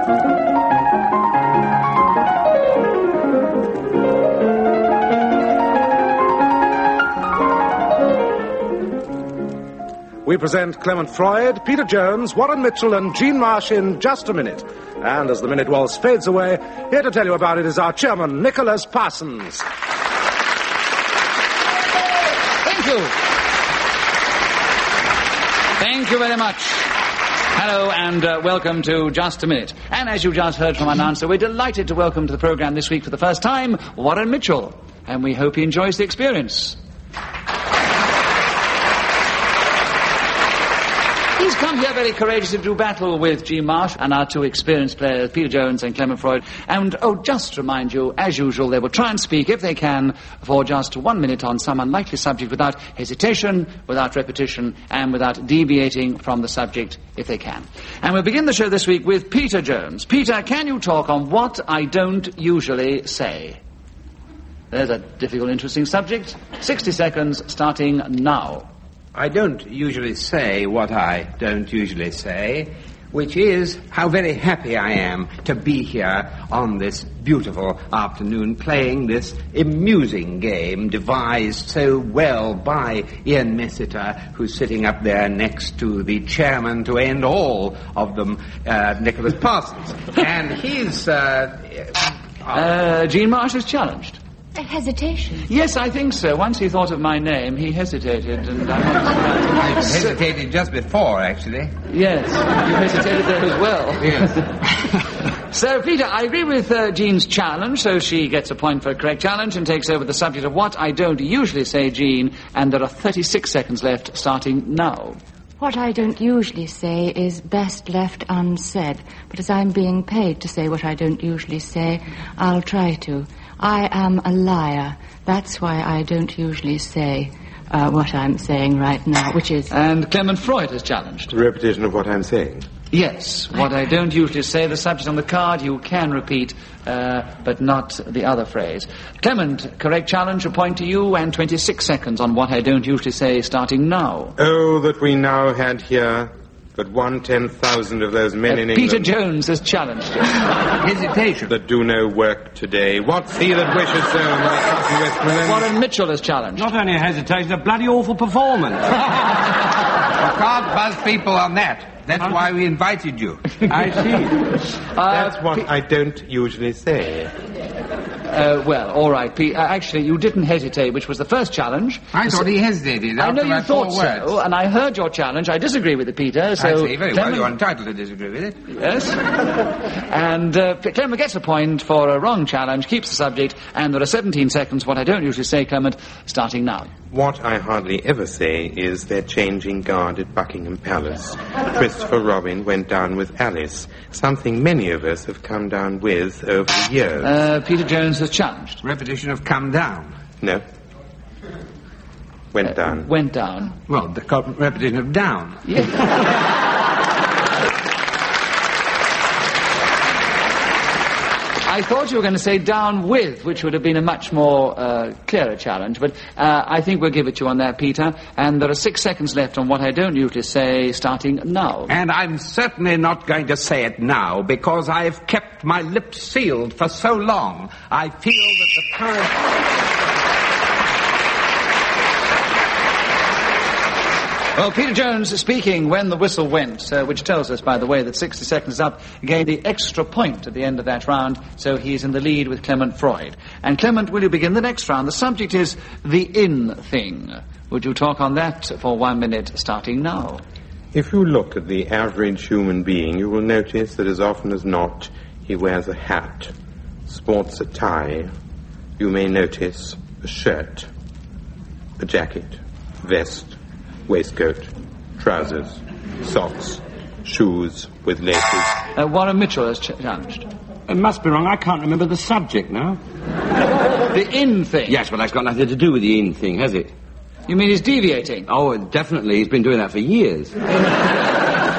We present Clement Freud, Peter Jones, Warren Mitchell and Jean Marsh in Just a Minute. And as the minute waltz fades away, here to tell you about it is our chairman, Nicholas Parsons. Thank you. Thank you very much. Hello and welcome to Just a Minute. And as you just heard from our announcer, we're delighted to welcome to the programme this week for the first time, Warren Mitchell. And we hope he enjoys the experience. He's come here very courageously to do battle with Jean Marsh and our two experienced players, Peter Jones and Clement Freud. And, just to remind you, as usual, they will try and speak, if they can, for just 1 minute on some unlikely subject without hesitation, without repetition, and without deviating from the subject, if they can. And we'll begin the show this week with Peter Jones. Peter, can you talk on what I don't usually say? There's a difficult, interesting subject. 60 seconds, starting now. I don't usually say what I don't usually say, which is how very happy I am to be here on this beautiful afternoon playing this amusing game devised so well by Ian Messiter, who's sitting up there next to the chairman to end all of them, Nicholas Parsons. And he's... Jean Marsh is challenged. A hesitation? Yes, I think so. Once he thought of my name, he hesitated, and I hesitated just before, actually. Yes, you hesitated there as well. Yes. So, Peter, I agree with Jean's challenge, so she gets a point for a correct challenge and takes over the subject of what I don't usually say, Jean, and there are 36 seconds left, starting now. What I don't usually say is best left unsaid, but as I'm being paid to say what I don't usually say, I'll try to. I am a liar. That's why I don't usually say what I'm saying right now, which is... And Clement Freud is challenged. Repetition of what I'm saying? Yes, what I don't usually say, the subject on the card, you can repeat, but not the other phrase. Clement, correct challenge, a point to you, and 26 seconds on what I don't usually say, starting now. Oh, that we now had here but 1/10,000 of those men in Peter England... Jones has challenged you. Hesitation. ...that do no work today. What's he that wishes so, my cousin Westmoreland? Warren Mitchell has challenged. Not only a hesitation, a bloody awful performance. You can't buzz people on that. That's why we invited you. I see. That's what I don't usually say. Well, all right, Pete. Actually, you didn't hesitate, which was the first challenge. I thought he hesitated. I know you thought words. so, and I heard your challenge. I disagree with it, Peter. So I see, very well. You're entitled to disagree with it. Yes. And Clement gets a point for a wrong challenge, keeps the subject, and there are 17 seconds, what I don't usually say, Clement, starting now. What I hardly ever say is they're changing guard at Buckingham Palace. Christopher Robin went down with Alice, something many of us have come down with over the years. Peter Jones has challenged. Repetition of come down. No. Went down. Went down. Well, the repetition of down. Yeah. I thought you were going to say down with, which would have been a much more clearer challenge, but I think we'll give it to you on that, Peter. And there are 6 seconds left on what I don't usually say, starting now. And I'm certainly not going to say it now, because I've kept my lips sealed for so long. I feel that the time... Well, Peter Jones speaking when the whistle went, which tells us, by the way, that 60 seconds up, gained the extra point at the end of that round, so he's in the lead with Clement Freud. And Clement, will you begin the next round? The subject is the in thing. Would you talk on that for 1 minute, starting now? If you look at the average human being, you will notice that as often as not, he wears a hat, sports a tie. You may notice a shirt, a jacket, vest, waistcoat, trousers, socks, shoes with laces. Warren Mitchell has challenged. It must be wrong. I can't remember the subject now. The in thing? Yes, but that's got nothing to do with the in thing, has it? You mean he's deviating? Oh, definitely. He's been doing that for years.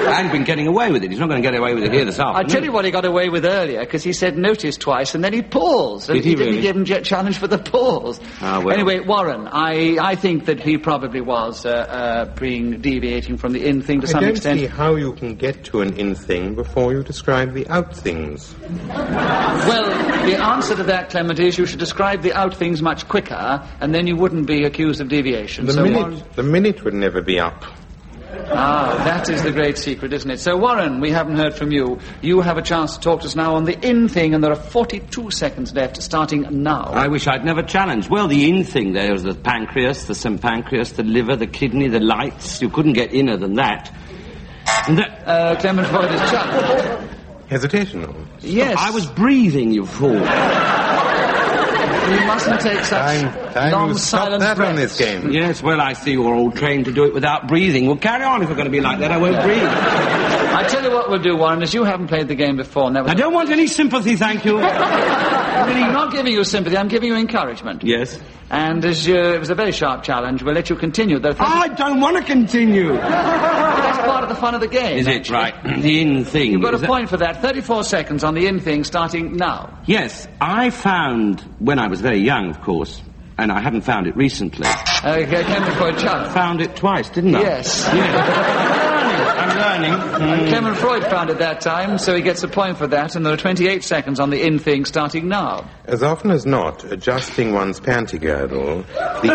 And been getting away with it. He's not going to get away with it here this afternoon. I'll tell you what he got away with earlier, because he said notice twice, and then he paused. And Did he didn't really? give him challenge for the pause. Ah, well. Anyway, Warren, I think that he probably was deviating from the in thing to I some don't extent. see how you can get to an in thing before you describe the out things. Well, the answer to that, Clement, is you should describe the out things much quicker, and then you wouldn't be accused of deviation. The minute would never be up. That is the great secret, isn't it? So, Warren, we haven't heard from you. You have a chance to talk to us now on the in thing, and there are 42 seconds left, starting now. I wish I'd never challenged. Well, the in thing there was the pancreas, the sympancreas, the liver, the kidney, the lights. You couldn't get inner than that. And that... Clement Freud is challenged. Hesitational. Yes. I was breathing, you fool. You mustn't take such Time long, to stop silent that breaths. on this game. Yes, well, I see you're all trained to do it without breathing. Well, carry on if you're going to be like that. I won't breathe. I tell you what we'll do, Warren, is you haven't played the game before. And that was I don't want any sympathy, thank you. I'm really not giving you sympathy, I'm giving you encouragement. Yes. And as it was a very sharp challenge, we'll let you continue. There are 30 I don't want to continue. That's part of the fun of the game. Is it actually. right? The in thing. You've got is a point for that. 34 seconds on the in thing, starting now. Yes, I found, when I was very young, of course, and I haven't found it recently. Clement Freud challenge. Found it twice, didn't I? Yes. I'm learning. Clement Freud found it that time, so he gets a point for that, and there are 28 seconds on the in thing, starting now. As often as not, adjusting one's panty girdle,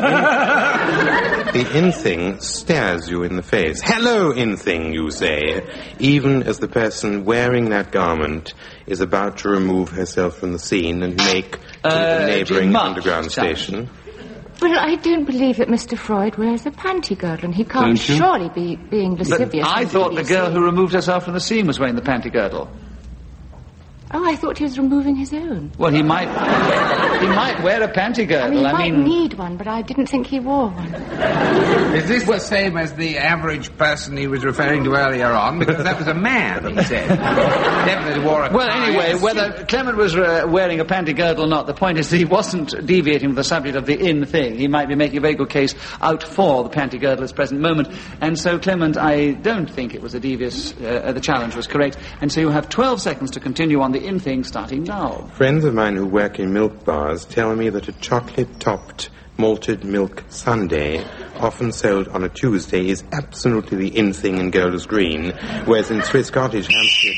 the in thing stares you in the face. Hello, in thing, you say, even as the person wearing that garment is about to remove herself from the scene and make to the neighbouring Marsh underground challenge. station. Well, I don't believe that Mr. Freud wears a panty girdle, and he can't Don't you? surely be being But lascivious. I on thought the BBC. girl who removed herself from the scene was wearing the panty girdle. Oh, I thought he was removing his own. Well, he might wear a panty girdle. He might need one, but I didn't think he wore one. Is this the same as the average person he was referring to earlier on? Because that was a man, he said. Definitely wore a Well, tie. anyway, whether Clement was wearing a panty girdle or not, the point is that he wasn't deviating from the subject of the in thing. He might be making a very good case out for the panty girdle at this present moment. And so, Clement, I don't think it was a devious... the challenge was correct. And so you have 12 seconds to continue on the in thing, starting now. Friends of mine who work in milk bars tell me that a chocolate-topped malted milk sundae, often sold on a Tuesday, is absolutely the in thing in Golders Green, whereas in Swiss Cottage, Hampstead...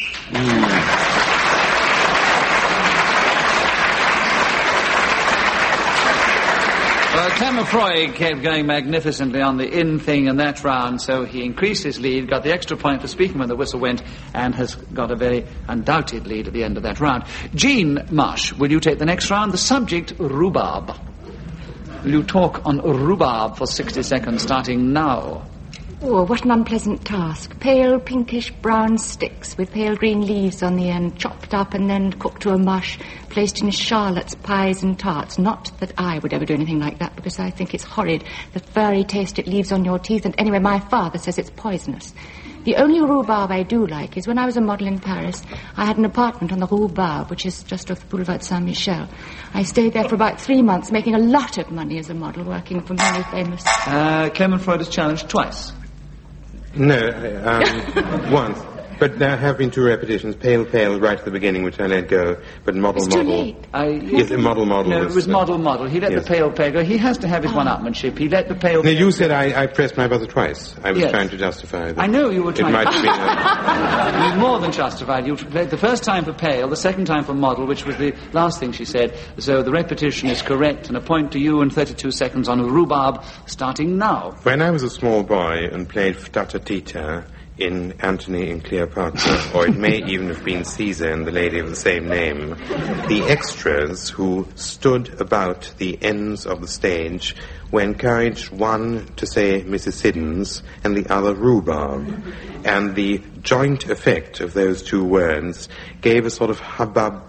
Well, Clement Freud kept going magnificently on the in thing in that round, so he increased his lead, got the extra point for speaking when the whistle went, and has got a very undoubted lead at the end of that round. Jean Marsh, will you take the next round? The subject, rhubarb. Will you talk on rhubarb for 60 seconds, starting now? Oh, what an unpleasant task. Pale pinkish brown sticks with pale green leaves on the end, chopped up and then cooked to a mush, placed in charlottes, pies and tarts. Not that I would ever do anything like that, because I think it's horrid, the furry taste it leaves on your teeth, and anyway, my father says it's poisonous. The only rhubarb I do like is when I was a model in Paris, I had an apartment on the Rue Barbe, which is just off the Boulevard Saint-Michel. I stayed there for about 3 months, making a lot of money as a model, working for many famous... Clement Freud is challenged twice. No, once. But there have been 2 repetitions, pale, right at the beginning, which I let go, but model. It's too late. Yes, model. No, it was model. He let Yes. the pale go. He has to have his one-upmanship. He let the pale... No, you said I pressed my buzzer twice. I was Yes. trying to justify that. I know you were trying. It might have been You more than justified. You played the first time for pale, the second time for model, which was the last thing she said. So the repetition is correct, and a point to you and 32 seconds on rhubarb, starting now. When I was a small boy and played Ftatatita in Antony and Cleopatra, or it may even have been Caesar and the lady of the same name, the extras who stood about the ends of the stage were encouraged, one to say Mrs. Siddons and the other rhubarb. And the joint effect of those 2 words gave a sort of hubbub.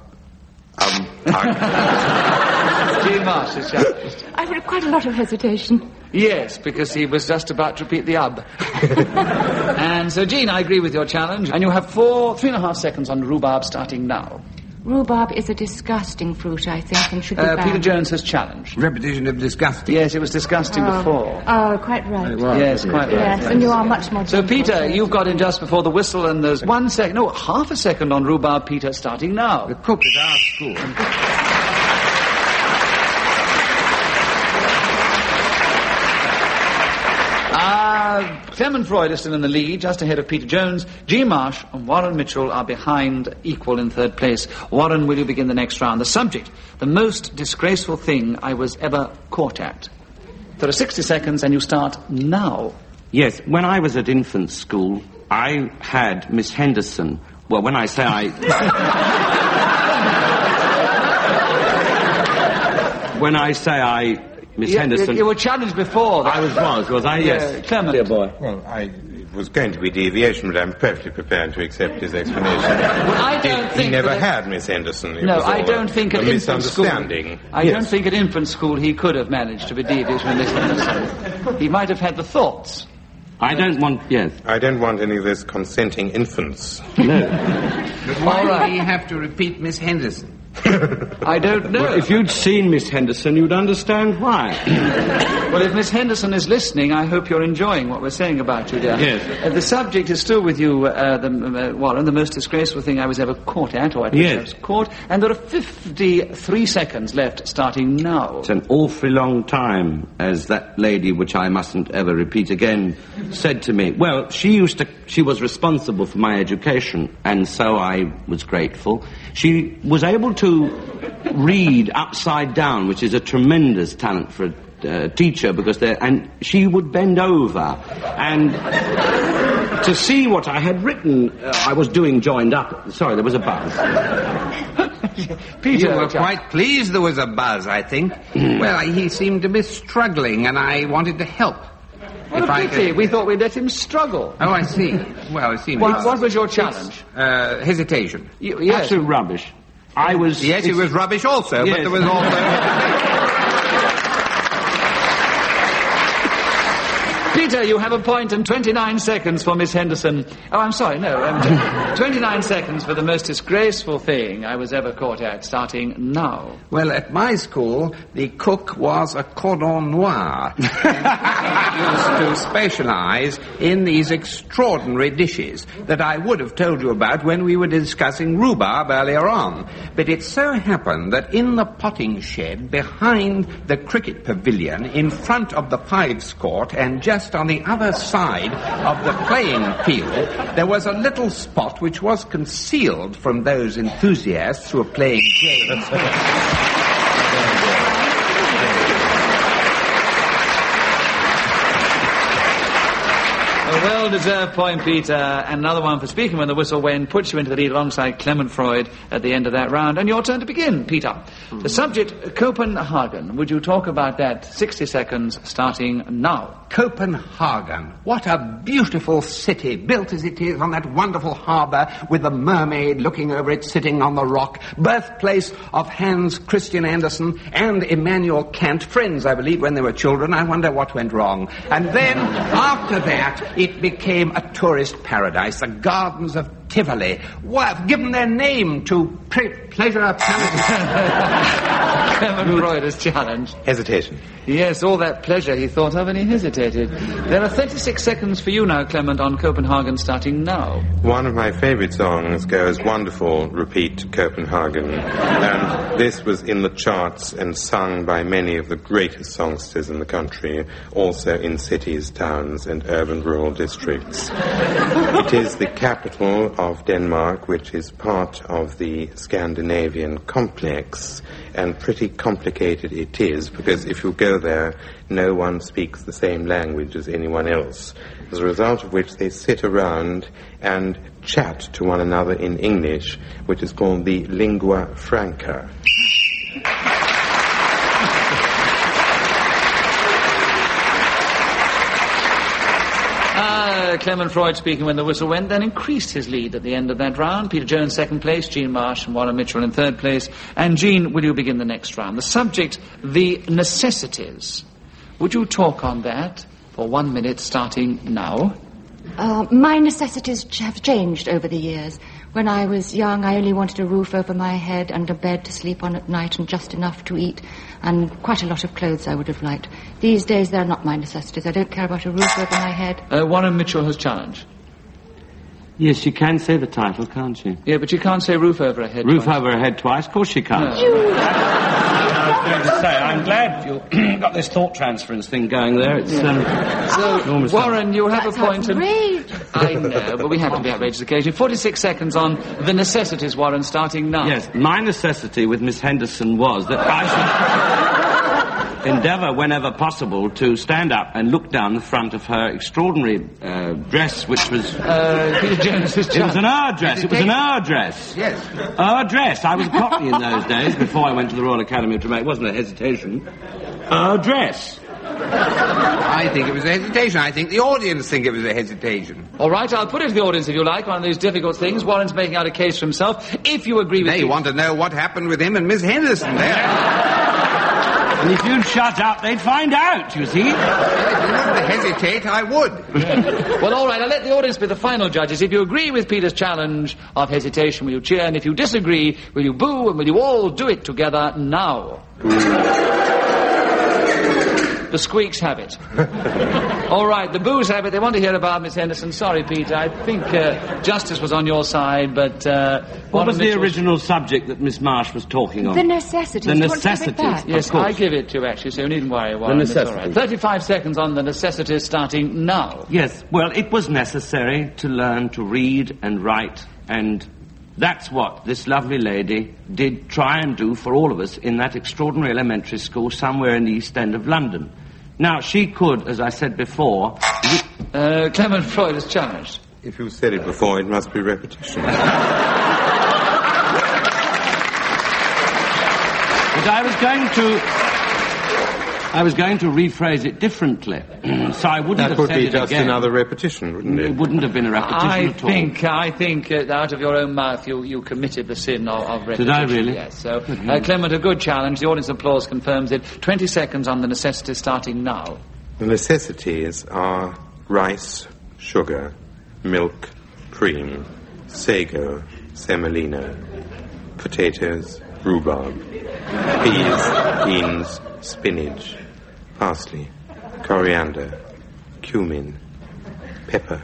Jean Marsh is challenged. I've had quite a lot of hesitation. Yes, because he was just about to repeat the ub. And so, Jean, I agree with your challenge. And you have 3.5 seconds on rhubarb, starting now. Rhubarb is a disgusting fruit, I think, and should be banned. Peter Jones has challenged. Repetition of disgusting. Yes, it was disgusting before. Oh, quite right. Yes, quite right. Yes, and you are much more So, gentle. Peter, you've got in just before the whistle, and there's 1 second, no, half a second on rhubarb, Peter, starting now. The cook at our school. Clement Freud is still in the lead, just ahead of Peter Jones. Jean Marsh and Warren Mitchell are behind, equal in third place. Warren, will you begin the next round? The subject, the most disgraceful thing I was ever caught at. There are 60 seconds, and you start now. Yes, when I was at infant school, I had Miss Henderson. Well, when I say Miss Henderson... You were challenged before. Was I? Yes. Clement. Dear boy. Well, it was going to be deviation, but I'm perfectly prepared to accept his explanation. Well, I don't think he never that- had Miss Henderson. It No, was all I don't think a at infant school... misunderstanding. I don't think at infant school he could have managed to be devious with Miss Henderson. He might have had the thoughts. I don't want... Yes. I don't want any of this consenting infants. No. But why did he have to repeat Miss Henderson? I don't know. Well, if you'd seen Miss Henderson, you'd understand why. Well, if Miss Henderson is listening, I hope you're enjoying what we're saying about you, dear. Yes. The subject is still with you, Warren, the most disgraceful thing I was ever caught at, or at least I was caught, and there are 53 seconds left, starting now. It's an awfully long time, as that lady, which I mustn't ever repeat again, said to me. Well, she was responsible for my education, and so I was grateful. She was able to read upside down, which is a tremendous talent for a teacher, and she would bend over and to see what I had written. I was doing joined up. Sorry, there was a buzz. Peter, you were quite pleased there was a buzz, I think. Well, he seemed to be struggling, and I wanted to help. What a pity. We thought we'd let him struggle. Oh, I see. Well, it seemed... What was your challenge? Hesitation. Yes. Absolute rubbish. Yes, it was rubbish also, yes. but there was also... Peter, you have a point and 29 seconds for Miss Henderson. Oh, I'm sorry, no. 29 seconds for the most disgraceful thing I was ever caught at, starting now. Well, at my school, the cook was a cordon noir. And he used to specialize in these extraordinary dishes that I would have told you about when we were discussing rhubarb earlier on. But it so happened that in the potting shed behind the cricket pavilion, in front of the Fives Court, and just on the other side of the playing field, there was a little spot which was concealed from those enthusiasts who were playing games. A well-deserved point, Peter, and another one for speaking when the whistle went, puts you into the lead alongside Clement Freud at the end of that round. And your turn to begin, Peter. The subject, Copenhagen. Would you talk about that? 60 seconds, starting now. Copenhagen. What a beautiful city, built as it is on that wonderful harbour with the mermaid looking over it, sitting on the rock. Birthplace of Hans Christian Andersen and Immanuel Kant, friends, I believe, when they were children. I wonder what went wrong. And then, after that, it became a tourist paradise. The gardens of Tivoli have given their name to pleasure palaces. Clement Freud is challenged. Hesitation. Yes, all that pleasure he thought of, and he hesitated. There are 36 seconds for you now, Clement, on Copenhagen, starting now. One of my favourite songs goes, "Wonderful, repeat Copenhagen." And this was in the charts and sung by many of the greatest songsters in the country, also in cities, towns, and urban rural districts. It is the capital of Denmark, which is part of the Scandinavian complex, and pretty complicated it is, because if you go there, no one speaks the same language as anyone else, as a result of which they sit around and chat to one another in English, which is called the lingua franca. Clement Freud speaking when the whistle went, then increased his lead at the end of that round. Peter Jones second place, Jean Marsh and Warren Mitchell in third place. And Jean, will you begin the next round? The subject, the necessities. Would you talk on that for 1 minute, starting now? My necessities have changed over the years. When I was young, I only wanted a roof over my head and a bed to sleep on at night and just enough to eat, and quite a lot of clothes I would have liked. These days, they're not my necessities. I don't care about a roof over my head. Warren Mitchell has challenged. Yes, you can say the title, can't you? Yeah, but you can't say roof over her head Roof twice. over her head twice? Of course you can't. No. I was going to say, I'm glad you got this thought transference thing going there. It's, So, Warren, you have That's a point. outrageous. I know, but we have to be outrageous occasionally. 46 seconds on the necessities, Warren, starting now. Yes, my necessity with Miss Henderson was that I should endeavour, whenever possible, to stand up and look down the front of her extraordinary dress, which was... Peter Jones is It was an hour dress. It was an hour dress. Yes. Hour dress. I was a cockney in those days, before I went to the Royal Academy of Dramatic. It wasn't a hesitation. Hour dress. I think it was a hesitation. I think the audience think it was a hesitation. All right, I'll put it to the audience if you like, one of these difficult things. Warren's making out a case for himself. If you agree with They want to know what happened with him and Miss Henderson there. And if you'd shut up, they'd find out, you see. If you wouldn't hesitate, I would. Well, all right, I'll let the audience be the final judges. If you agree with Peter's challenge of hesitation, will you cheer? And if you disagree, will you boo? And will you all do it together now? The squeaks have it. All right, the boos have it. They want to hear about Miss Henderson. Sorry, Peter. I think justice was on your side, but... What was the original subject that Miss Marsh was talking on? The necessities. The Do you want to give it necessities. back? Yes, Of course. I give it to you, actually, so you needn't worry, Warren. The It's all necessities. right. 35 seconds on the necessities starting now. Yes, well, it was necessary to learn to read and write, and that's what this lovely lady did try and do for all of us in that extraordinary elementary school somewhere in the East End of London. Now, she could, as I said before... Clement Freud is challenged. If you said it before, it must be repetition. But I was going to rephrase it differently, so I wouldn't That have would said be it just again. another repetition, wouldn't It it? wouldn't have been a repetition at all. I think out of your own mouth you committed the sin of repetition. Did I really? Yes. So, Clement, a good challenge. The audience applause confirms it. 20 seconds on the necessities starting now. The necessities are rice, sugar, milk, cream, sago, semolina, potatoes, rhubarb, peas, beans, spinach, parsley, coriander, cumin, pepper.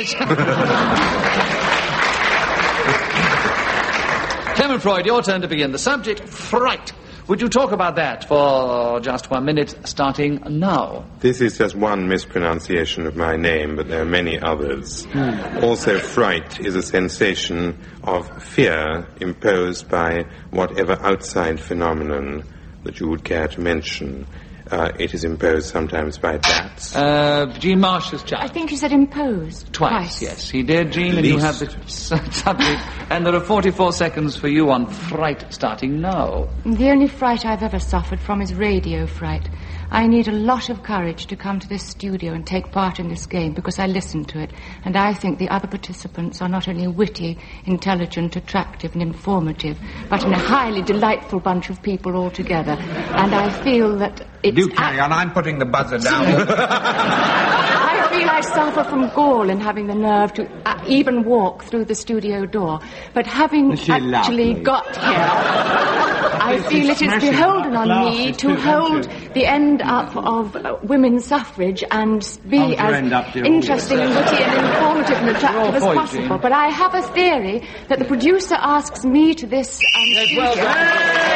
Clement Freud, your turn to begin. The subject, fright. Would you talk about that for just 1 minute, starting now? This is just one mispronunciation of my name, but there are many others. Also, fright is a sensation of fear imposed by whatever outside phenomenon that you would care to mention. It is imposed sometimes by bats. Jean Marsh has I challenged. think you said imposed. Twice, yes. He did, Jean, and you have the subject. And there are 44 seconds for you on fright, starting now. The only fright I've ever suffered from is radio fright. I need a lot of courage to come to this studio and take part in this game because I listen to it, and I think the other participants are not only witty, intelligent, attractive and informative, but a highly delightful bunch of people altogether. And I feel that it's... Do carry on. I'm putting the buzzer down. I feel I suffer from gall in having the nerve to even walk through the studio door. But having Is she actually lovely? got here, I feel it is smashing beholden that on me glasses to too, hold don't you? the end up of women's suffrage and be Hold your end up, as dear, interesting and witty and informative and attractive as You're all possible. Jean. But I have a theory that the producer asks me to this studio. Well done.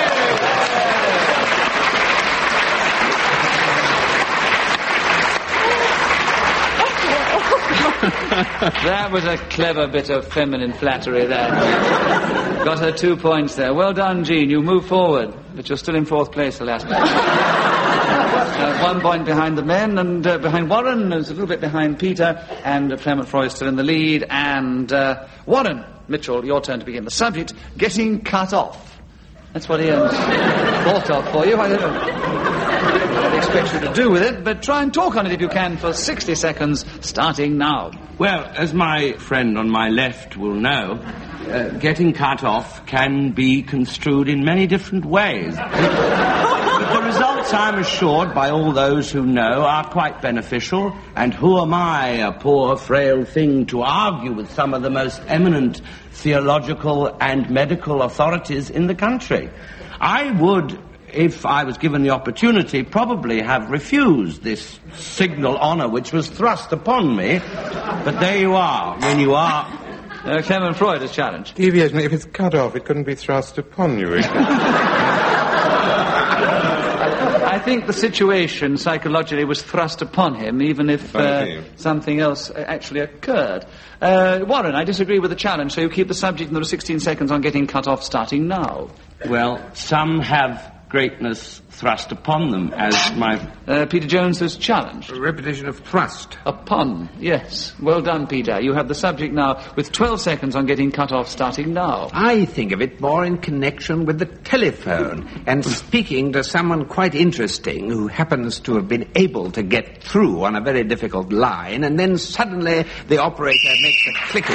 That was a clever bit of feminine flattery there. Got her 2 points there. Well done, Jean. You move forward, but you're still in 4th place, alas. 1 point behind the men, and behind Warren, there's a little bit behind Peter, and Clement Freud still in the lead, and Warren Mitchell, your turn to begin. The subject, getting cut off. That's what Ian's thought of for you. I don't know what I expect you to do with it, but try and talk on it if you can for 60 seconds, starting now. Well, as my friend on my left will know, getting cut off can be construed in many different ways. But the results, I'm assured, by all those who know, are quite beneficial. And who am I, a poor, frail thing, to argue with some of the most eminent theological and medical authorities in the country. I would, if I was given the opportunity, probably have refused this signal honour which was thrust upon me. But there you are, when you are... Clement Freud is challenged. Deviation, if it's cut off, it couldn't be thrust upon you. I think the situation psychologically was thrust upon him, even if something else actually occurred. Warren, I disagree with the challenge, so you keep the subject and there are 16 seconds on getting cut off starting now. Well, some have greatness thrust upon them, as my... Peter Jones is challenged. A repetition of thrust. Upon, yes. Well done, Peter. You have the subject now with 12 seconds on getting cut off starting now. I think of it more in connection with the telephone and speaking to someone quite interesting who happens to have been able to get through on a very difficult line, and then suddenly the operator makes a clicking.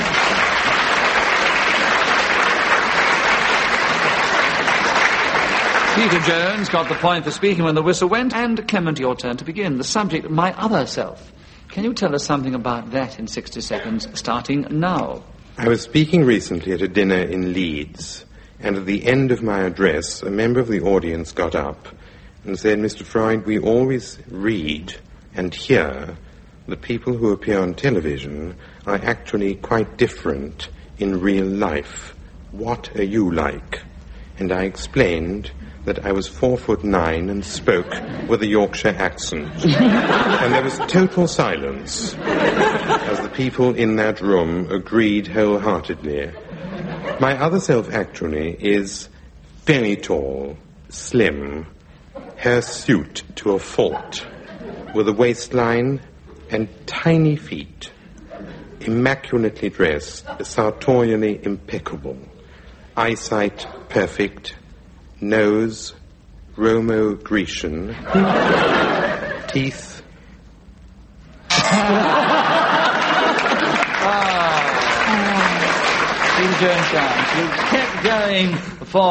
Peter Jones got the point for speaking when the whistle went, and Clement, your turn to begin. The subject, my other self. Can you tell us something about that in 60 seconds, starting now? I was speaking recently at a dinner in Leeds, and at the end of my address, a member of the audience got up and said, Mr. Freud, we always read and hear that people who appear on television are actually quite different in real life. What are you like? And I explained that I was 4'9" and spoke with a Yorkshire accent. And there was total silence as the people in that room agreed wholeheartedly. My other self actually is very tall, slim, hirsute to a fault, with a waistline and tiny feet, immaculately dressed, sartorially impeccable, eyesight perfect, nose, Romo-Grecian, teeth. Peter Jones, you kept going for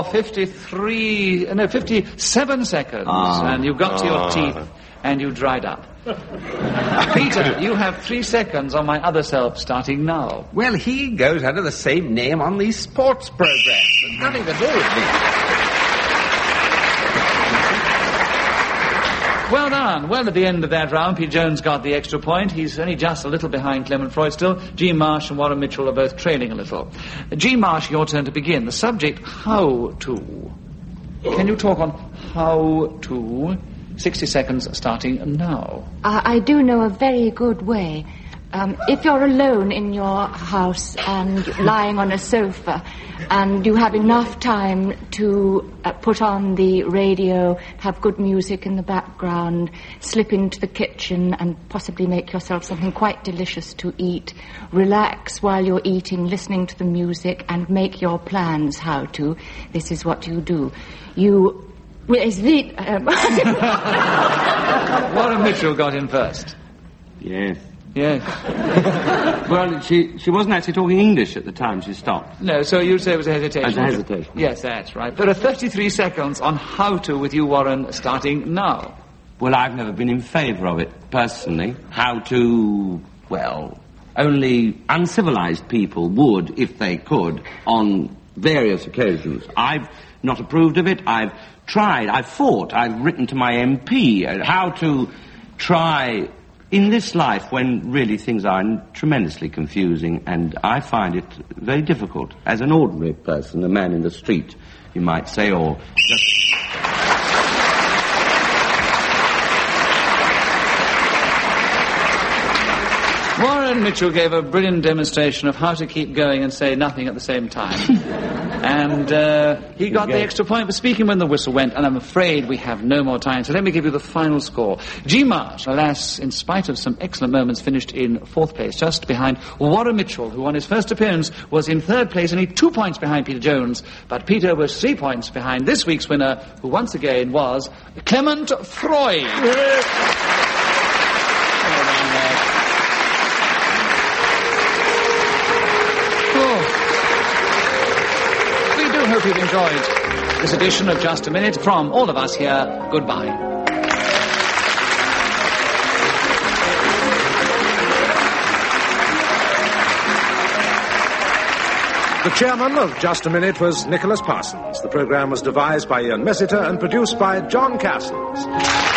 57 seconds, and you got to your teeth, and you dried up. Peter, you have 3 seconds on my other self, starting now. Well, he goes under the same name on these sports programs. There's nothing to do with me. Well done. Well, at the end of that round, Peter Jones got the extra point. He's only just a little behind Clement Freud still. Jean Marsh and Warren Mitchell are both trailing a little. Jean Marsh, your turn to begin. The subject, how to. Can you talk on how to? 60 seconds starting now. I do know a very good way. If you're alone in your house and lying on a sofa and you have enough time to put on the radio, have good music in the background, slip into the kitchen and possibly make yourself something quite delicious to eat, relax while you're eating, listening to the music and make your plans how to, this is what you do. Warren Mitchell got in first. Yes. Yes. Well, she wasn't actually talking English at the time she stopped. No, so you'd say it was a hesitation. As a hesitation. Yes, that's right. There are 33 seconds on how to with you, Warren, starting now. Well, I've never been in favour of it, personally. How to, well, only uncivilised people would, if they could, on various occasions. I've not approved of it. I've tried, I've fought, I've written to my MP how to try in this life when really things are tremendously confusing, and I find it very difficult as an ordinary person, a man in the street, you might say, or just... Warren Mitchell gave a brilliant demonstration of how to keep going and say nothing at the same time. And he got the extra point for speaking when the whistle went, and I'm afraid we have no more time, so let me give you the final score. Jean Marsh, alas, in spite of some excellent moments, finished in 4th place, just behind Warren Mitchell, who on his first appearance was in 3rd place, only 2 points behind Peter Jones, but Peter was 3 points behind this week's winner, who once again was Clement Freud. I hope you've enjoyed this edition of Just a Minute. From all of us here, goodbye. The chairman of Just a Minute was Nicholas Parsons. The programme was devised by Ian Messiter and produced by John Castles.